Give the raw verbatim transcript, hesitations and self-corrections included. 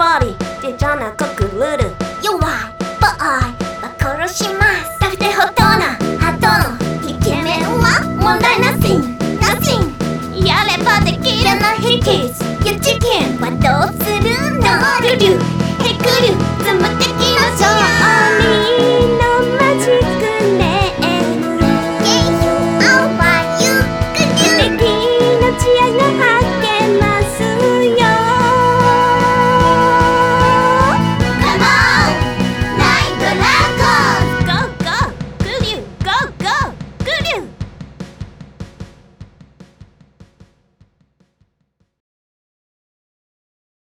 バディでじゃなくくるる弱いボーイは殺します食べてほとなハトのイケメンは問題なしNothing やればできるのヒキス Your chicken はどうするのルル